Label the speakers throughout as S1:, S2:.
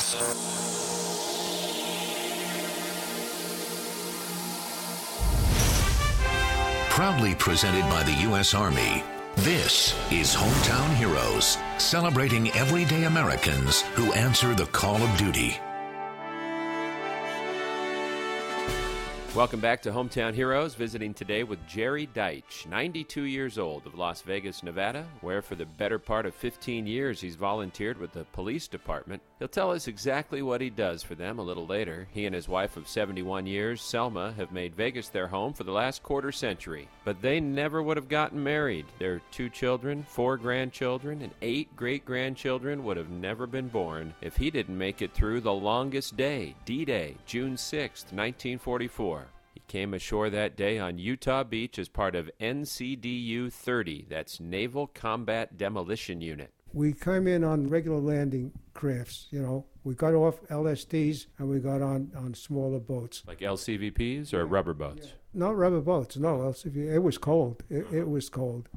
S1: Proudly presented by the U.S. Army, this is Hometown Heroes, celebrating everyday Americans who answer the call of duty.
S2: Welcome back to Hometown Heroes, visiting today with Jerry Deitch, 92 years old, of Las Vegas, Nevada, where for the better part of 15 years he's volunteered with the police department. He'll tell us exactly what he does for them a little later. He and his wife of 71 years, Selma, have made Vegas their home for the last quarter century, but they never would have gotten married. Their 2 children, 4 grandchildren, and 8 great-grandchildren would have never been born if he didn't make it through the longest day, D-Day, June 6, 1944. He came ashore that day on Utah Beach as part of NCDU 30, that's Naval Combat Demolition Unit.
S3: We came in on regular landing crafts, you know. We got off LSDs and we got on smaller boats.
S2: Like LCVPs or rubber boats?
S3: Yeah. Not rubber boats, no, LCV. It was cold. It was cold.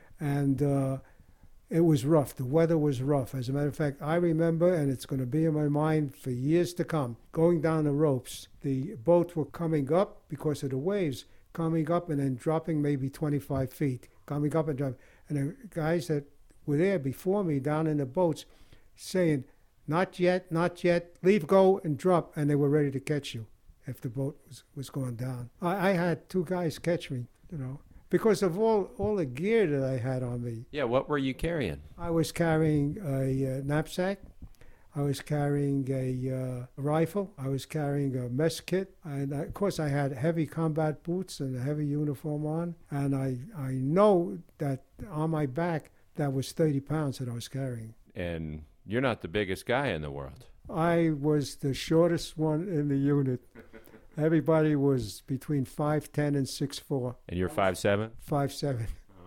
S3: And it was rough. The weather was rough. As a matter of fact, I remember, and it's going to be in my mind for years to come, going down the ropes. The boats were coming up because of the waves, coming up and then dropping maybe 25 feet, coming up and dropping. And the guys that were there before me down in the boats saying, not yet, leave go and drop, and they were ready to catch you if the boat was going down. I had 2 guys catch me, you know, because of all the gear that I had on me.
S2: Yeah, what were you carrying?
S3: I was carrying a knapsack. I was carrying a rifle. I was carrying a mess kit. And, of course, I had heavy combat boots and a heavy uniform on. And I know that on my back, that was 30 pounds that I was carrying.
S2: And you're not the biggest guy in the world.
S3: I was the shortest one in the unit. Everybody was between 5'10" and 6'4".
S2: And you're 5'7"?
S3: 5'7".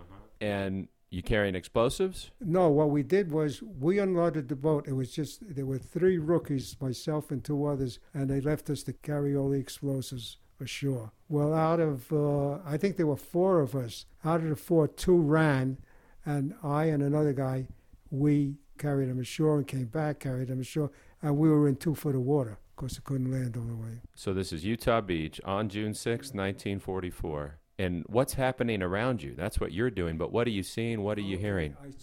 S2: And you carrying explosives?
S3: No, what we did was we unloaded the boat. It was just, there were 3 rookies, myself and 2 others, and they left us to carry all the explosives ashore. Well, out of, I think there were 4 of us. Out of the 4, 2 ran, and I and another guy, we carried them ashore and came back, carried them ashore, and we were in 2 foot of water. Of course, it couldn't land all the way.
S2: So this is Utah Beach on June 6, 1944. And what's happening around you? That's what you're doing, but what are you seeing? What are you hearing?
S3: I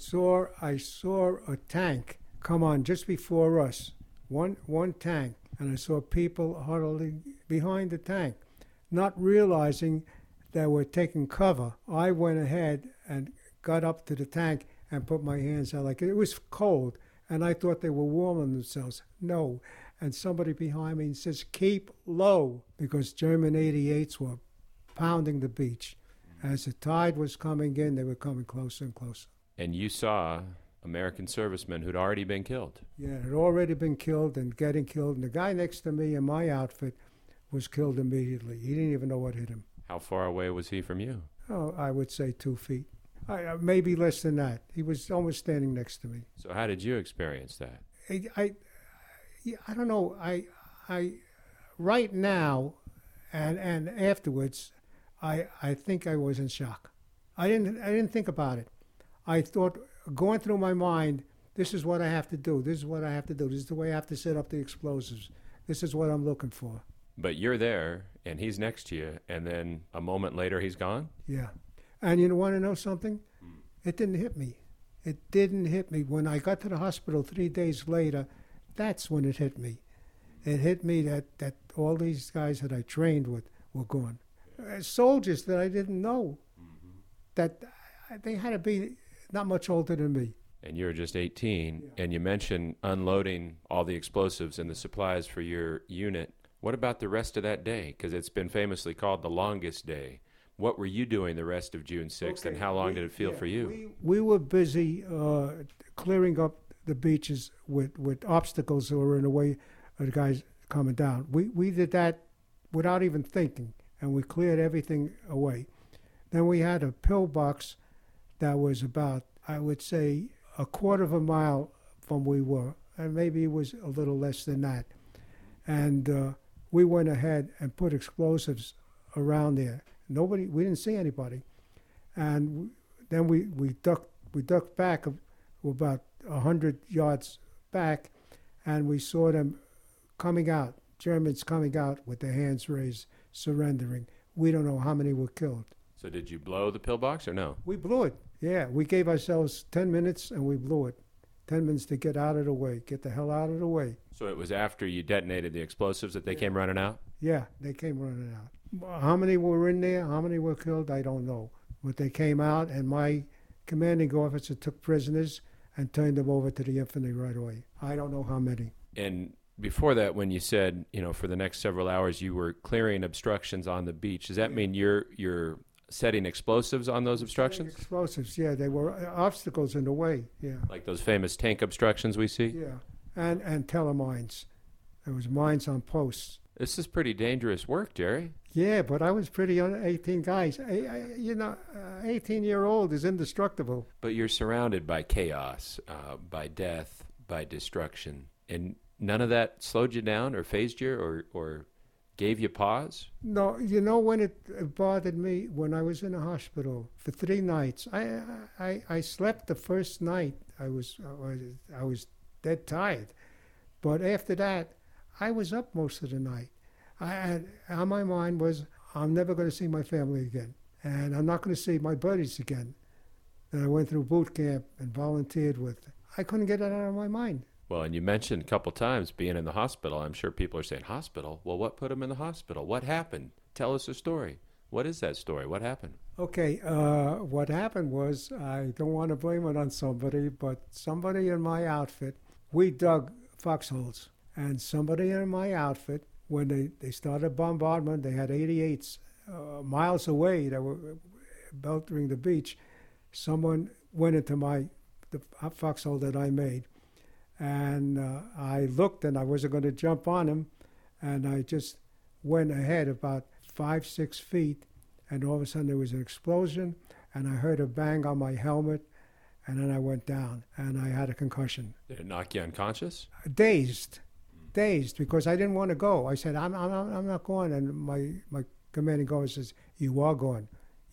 S3: saw a tank come on just before us, one tank, and I saw people huddling behind the tank, not realizing that we're taking cover. I went ahead and got up to the tank and put my hands out like it was cold, and I thought they were warming themselves. No. And somebody behind me says, keep low, because German 88s were pounding the beach. As the tide was coming in, they were coming closer and closer.
S2: And you saw American servicemen who'd already been killed.
S3: Yeah, had already been killed and getting killed. And the guy next to me in my outfit was killed immediately. He didn't even know what hit him.
S2: How far away was he from you?
S3: Oh, I would say 2 feet. Maybe less than that. He was almost standing next to me.
S2: So how did you experience that?
S3: I don't know. I right now and afterwards, I think I was in shock. I didn't think about it. I thought, going through my mind, this is what I have to do. This is what I have to do. This is the way I have to set up the explosives. This is what I'm looking for. But
S2: you're there, and he's next to you, and then a moment later he's gone?
S3: Yeah. And you want to know something? It didn't hit me. It didn't hit me. When I got to the hospital 3 days later, that's when it hit me. It hit me that all these guys that I trained with were gone. Soldiers that I didn't know, that they had to be not much older than me.
S2: And you're just 18, yeah. And you mentioned unloading all the explosives and the supplies for your unit. What about the rest of that day? Because it's been famously called the longest day. What were you doing the rest of June 6th, and how long did it feel for you?
S3: We were busy clearing up the beaches with obstacles that were in the way of the guys coming down. We did that without even thinking, and we cleared everything away. Then we had a pillbox that was about, I would say, a quarter of a mile from where we were, and maybe it was a little less than that. And we went ahead and put explosives around there. We didn't see anybody. And then we ducked back about 100 yards back, and we saw them coming out, Germans coming out with their hands raised, surrendering. We don't know how many were killed.
S2: So did you blow the pillbox or no?
S3: We blew it. Yeah, we gave ourselves 10 minutes and we blew it. 10 minutes to get out of the way, get the hell out of the way.
S2: So it was after you detonated the explosives that they came running out?
S3: Yeah, they came running out. How many were in there, how many were killed, I don't know. But they came out, and my commanding officer took prisoners and turned them over to the infantry right away. I don't know how many.
S2: And before that, when you said, for the next several hours you were clearing obstructions on the beach, does that mean you're setting explosives on those obstructions?
S3: Explosives, yeah. They were obstacles in the way, yeah.
S2: Like those famous tank obstructions we see?
S3: Yeah, and telemines. There was mines on posts.
S2: This is pretty dangerous work, Jerry.
S3: Yeah, but I was pretty young, 18 guys. 18-year-old is indestructible.
S2: But you're surrounded by chaos, by death, by destruction. And none of that slowed you down or fazed you or gave you pause?
S3: No, when it bothered me, when I was in the hospital for 3 nights. I slept the first night. I was dead tired. But after that, I was up most of the night. On my mind was, I'm never going to see my family again. And I'm not going to see my buddies again that I went through boot camp and volunteered with. I couldn't get it out of my mind.
S2: Well, and you mentioned a couple times being in the hospital. I'm sure people are saying, hospital? Well, what put him in the hospital? What happened? Tell us a story. What is that story? What happened?
S3: Okay, what happened was, I don't want to blame it on somebody, but somebody in my outfit, we dug foxholes. And somebody in my outfit, when they started bombardment, they had 88s miles away that were beltering the beach. Someone went into the foxhole that I made. And I looked, and I wasn't going to jump on him. And I just went ahead about 5-6 feet. And all of a sudden there was an explosion. And I heard a bang on my helmet. And then I went down. And I had a concussion.
S2: Did it knock you unconscious?
S3: Dazed, because I didn't want to go. I said, I'm not going. And my commanding officer says, you are going.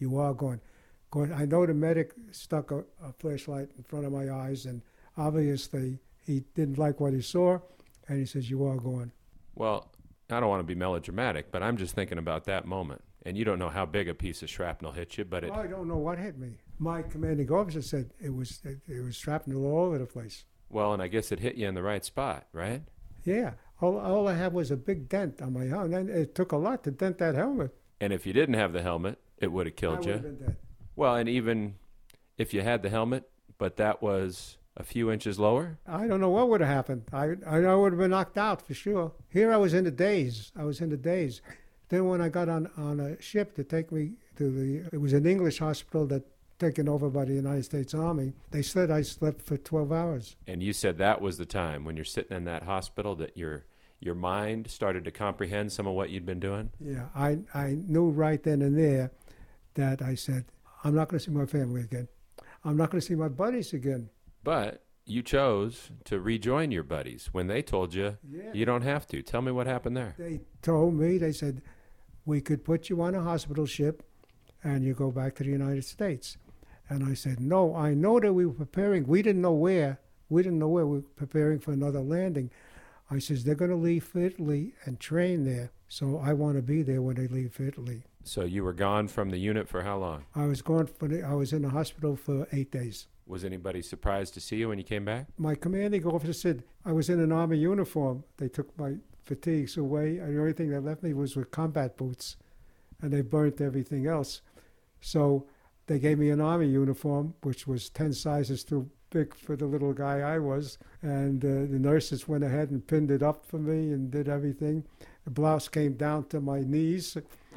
S3: I know the medic stuck a flashlight in front of my eyes, and obviously he didn't like what he saw, and he says, you are going.
S2: Well, I don't want to be melodramatic, but I'm just thinking about that moment. And you don't know how big a piece of shrapnel hit you, but
S3: I don't know what hit me. My commanding officer said it was shrapnel all over the place.
S2: Well, and I guess it hit you in the right spot, right?
S3: Yeah. All I had was a big dent on my helmet. And it took a lot to dent that helmet.
S2: And if you didn't have the helmet, it would have killed you.
S3: I would have been dead.
S2: Well, and even if you had the helmet, but that was a few inches lower?
S3: I don't know what would have happened. I would have been knocked out for sure. Here I was in the daze. Then when I got on a ship to take me to it was an English hospital that taken over by the United States Army, they said I slept for 12 hours.
S2: And you said that was the time when you're sitting in that hospital that your mind started to comprehend some of what you'd been doing?
S3: Yeah, I knew right then and there that I said, I'm not going to see my family again. I'm not going to see my buddies again.
S2: But you chose to rejoin your buddies when they told you you don't have to. Tell me what happened there.
S3: They told me, they said, we could put you on a hospital ship and you go back to the United States. And I said, no, I know that we were preparing. We didn't know where. We were preparing for another landing. I says, they're going to leave for Italy and train there. So I want to be there when they leave for Italy.
S2: So you were gone from the unit for how long?
S3: I was in the hospital for 8 days.
S2: Was anybody surprised to see you when you came back?
S3: My commanding officer said I was in an Army uniform. They took my fatigues away. And the only thing they left me was with combat boots. And they burnt everything else. So they gave me an Army uniform, which was 10 sizes too big for the little guy I was. And the nurses went ahead and pinned it up for me and did everything. The blouse came down to my knees.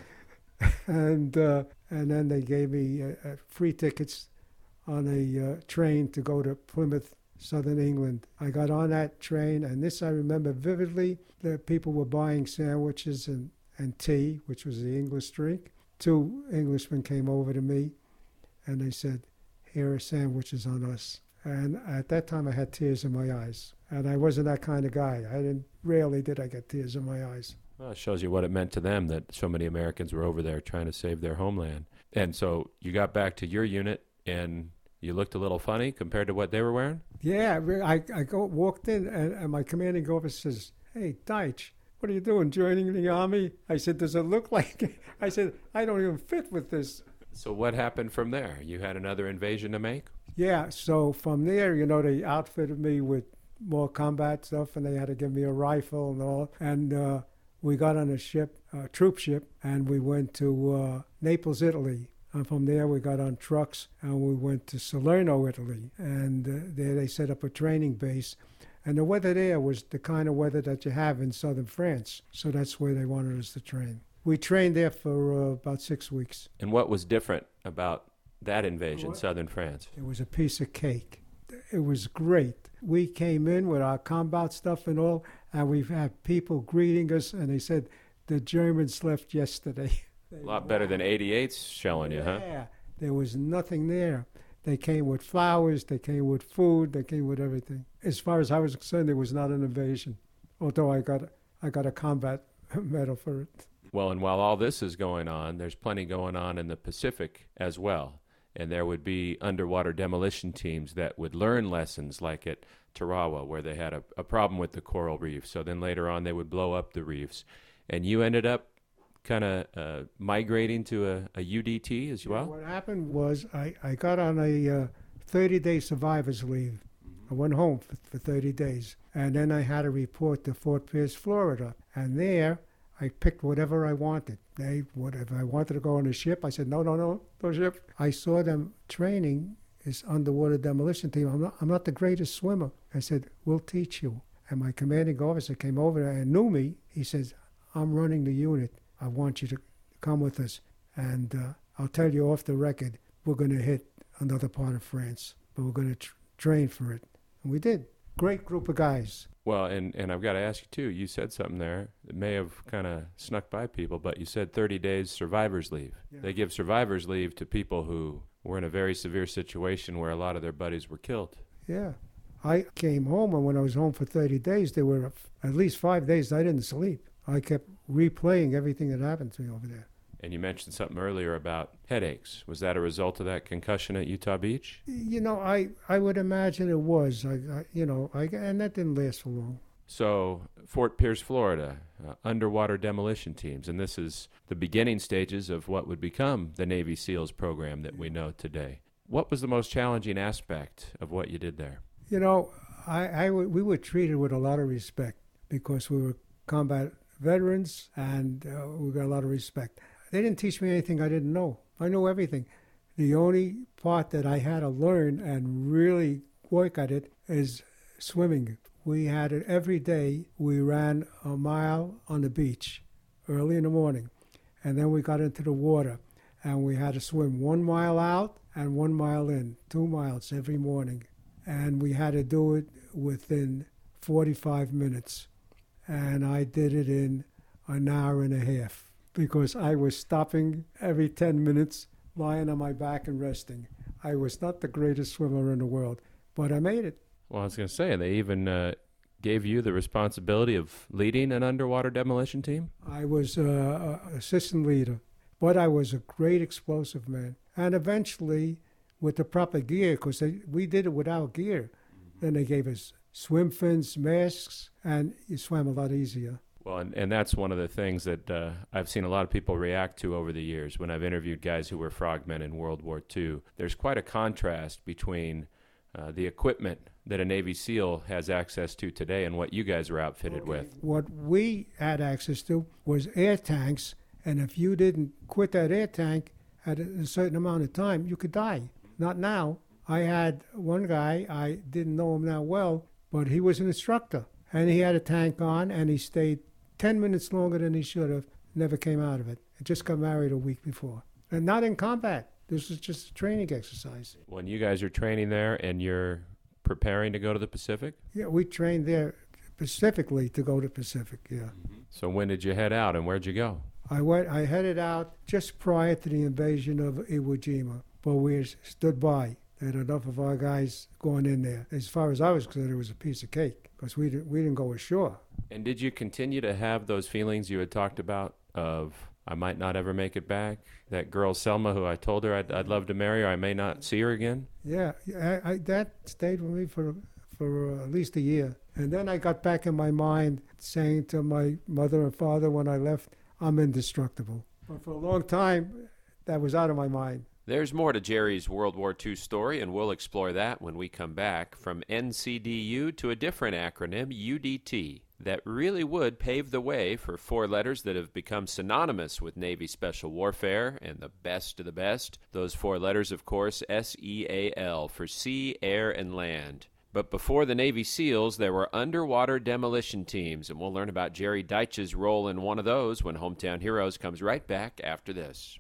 S3: And then they gave me free tickets on a train to go to Plymouth, Southern England. I got on that train, and this I remember vividly. The people were buying sandwiches and tea, which was the English drink. 2 Englishmen came over to me, and they said, here are sandwiches on us. And at that time, I had tears in my eyes. And I wasn't that kind of guy. Rarely did I get tears in my eyes.
S2: Well, it shows you what it meant to them that so many Americans were over there trying to save their homeland. And so you got back to your unit, and You looked a little funny compared to what they were wearing?
S3: Yeah, walked in, and my commanding officer says, "Hey, Deitch, what are you doing, joining the Army?" I said, "Does it look like it?" I said, "I don't even fit with this."
S2: So what happened from there? You had another invasion to make?
S3: Yeah, so from there, they outfitted me with more combat stuff, and they had to give me a rifle and all. And we got on a ship, a troop ship, and we went to Naples, Italy. And from there, we got on trucks, and we went to Salerno, Italy. And there they set up a training base. And the weather there was the kind of weather that you have in southern France. So that's where they wanted us to train. We trained there for about 6 weeks.
S2: And what was different about that invasion, southern France?
S3: It was a piece of cake. It was great. We came in with our combat stuff and all, and we've had people greeting us, and they said, "The Germans left yesterday."
S2: A lot better than 88's shelling you, huh?
S3: Yeah, there was nothing there. They came with flowers, they came with food, they came with everything. As far as I was concerned, it was not an invasion, although I got a combat medal for it.
S2: Well, and while all this is going on, there's plenty going on in the Pacific as well. And there would be underwater demolition teams that would learn lessons like at Tarawa, where they had a problem with the coral reef. So then later on, they would blow up the reefs. And you ended up kind of migrating to a UDT as well?
S3: What happened was I got on a 30-day survivor's leave. I went home for 30 days. And then I had to report to Fort Pierce, Florida. And there, I picked whatever I wanted. If I wanted to go on a ship, I said, no ship. I saw them training this underwater demolition team. I'm not the greatest swimmer. I said, "We'll teach you." And my commanding officer came over and knew me. He says, "I'm running the unit. I want you to come with us. And I'll tell you off the record, we're going to hit another part of France, but we're going to train for it." And we did. Great group of guys.
S2: Well, and I've got to ask you, too, you said something there that may have kind of snuck by people, but you said 30 days survivor's leave. Yeah. They give survivor's leave to people who were in a very severe situation where a lot of their buddies were killed.
S3: Yeah. I came home, and when I was home for 30 days, there were at least 5 days I didn't sleep. I kept replaying everything that happened to me over there.
S2: And you mentioned something earlier about headaches. Was that a result of that concussion at Utah Beach?
S3: I would imagine it was. And that didn't last for long.
S2: So, Fort Pierce, Florida, underwater demolition teams, and this is the beginning stages of what would become the Navy SEALs program that we know today. What was the most challenging aspect of what you did there?
S3: We were treated with a lot of respect because we were combat veterans, and we got a lot of respect. They didn't teach me anything I didn't know. I know everything. The only part that I had to learn and really work at it is swimming. We had it every day. We ran a mile on the beach early in the morning, and then we got into the water, and we had to swim 1 mile out and 1 mile in, 2 miles every morning. And we had to do it within 45 minutes. And I did it in an hour and a half because I was stopping every 10 minutes, lying on my back and resting. I was not the greatest swimmer in the world, but I made it.
S2: Well, I was going to say, they even gave you the responsibility of leading an underwater demolition team?
S3: I was assistant leader, but I was a great explosive man. And eventually, with the proper gear, because we did it without gear, then they gave us swim fins, masks, and you swam a lot easier.
S2: Well, and that's one of the things that I've seen a lot of people react to over the years when I've interviewed guys who were frogmen in World War II. There's quite a contrast between the equipment that a Navy SEAL has access to today and what you guys were outfitted with.
S3: What we had access to was air tanks, and if you didn't quit that air tank at a certain amount of time, you could die. Not now. I had one guy, I didn't know him that well, but he was an instructor, and he had a tank on, and he stayed 10 minutes longer than he should have, never came out of it. He just got married a week before. And not in combat. This was just a training exercise.
S2: When you guys are training there and you're preparing to go to the Pacific?
S3: Yeah, we trained there specifically to go to Pacific, yeah.
S2: Mm-hmm. So when did you head out and where'd you go?
S3: I headed out just prior to the invasion of Iwo Jima, but we stood by. There had enough of our guys going in there. As far as I was concerned, it was a piece of cake because we didn't go ashore.
S2: And did you continue to have those feelings you had talked about of I might not ever make it back. That girl Selma, who I told her I'd love to marry her, I may not see her again.
S3: Yeah, that stayed with me for at least a year. And then I got back in my mind saying to my mother and father when I left, I'm indestructible. But for a long time, that was out of my mind.
S2: There's more to Jerry's World War II story, and we'll explore that when we come back. From NCDU to a different acronym, UDT, that really would pave the way for four letters that have become synonymous with Navy Special Warfare and the best of the best. Those four letters, of course, SEAL, for sea, air, and land. But before the Navy SEALs, there were underwater demolition teams, and we'll learn about Jerry Deitch's role in one of those when Hometown Heroes comes right back after this.